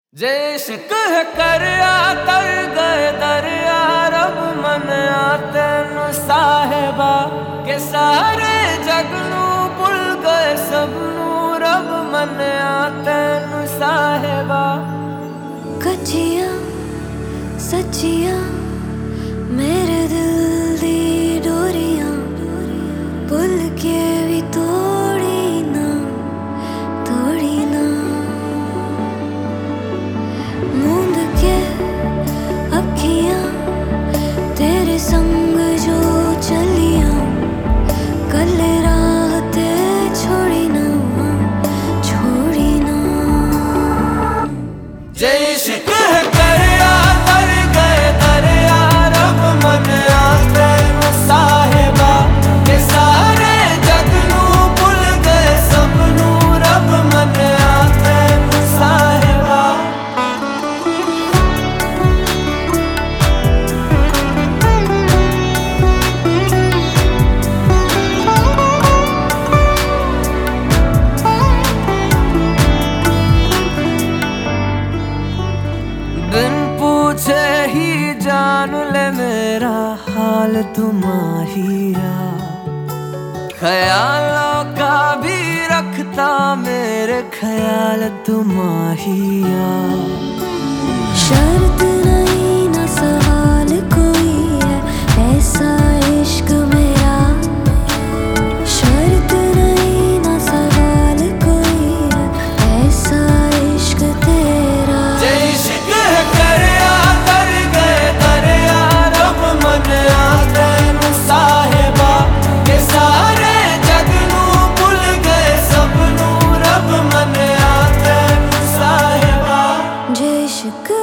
जे इश्क है करया तर गए दरिया रब मनिया तेनू साहिबा के सारे जग नू भुल गए सबनू रब मनिया तेनू साहिबा। कच्चियां सच्चियां मेरे दिल दी डोरियां भुल के भी तोड़ी ना मूंद के अखियां तेरे संग जो चलियां कल राह ते छोड़ी ना जे इश्क है करया तर गए दरिया रब मनिया तेनू साहिबा के सारे जग नू भुल गए सबनू रब मनिया तेनू साहिबा। बिन पूछे ही जान ले मेरा हाल तुम्हारिया, ख्यालों का भी रखता मेरे ख्याल तुम्हारिया। शर्त नहीं ना सवाल कोई है ऐसा इश्क मेरा, शर्त नहीं ना सवाल कोई है ऐसा इश्क तेरा। जे इश्क है करया तर गए दरिया रब मनिया तेनू साहिबा के सारे जग नू भुल गए सबनू रब मनिया तेनू साहिबा। जे इश्क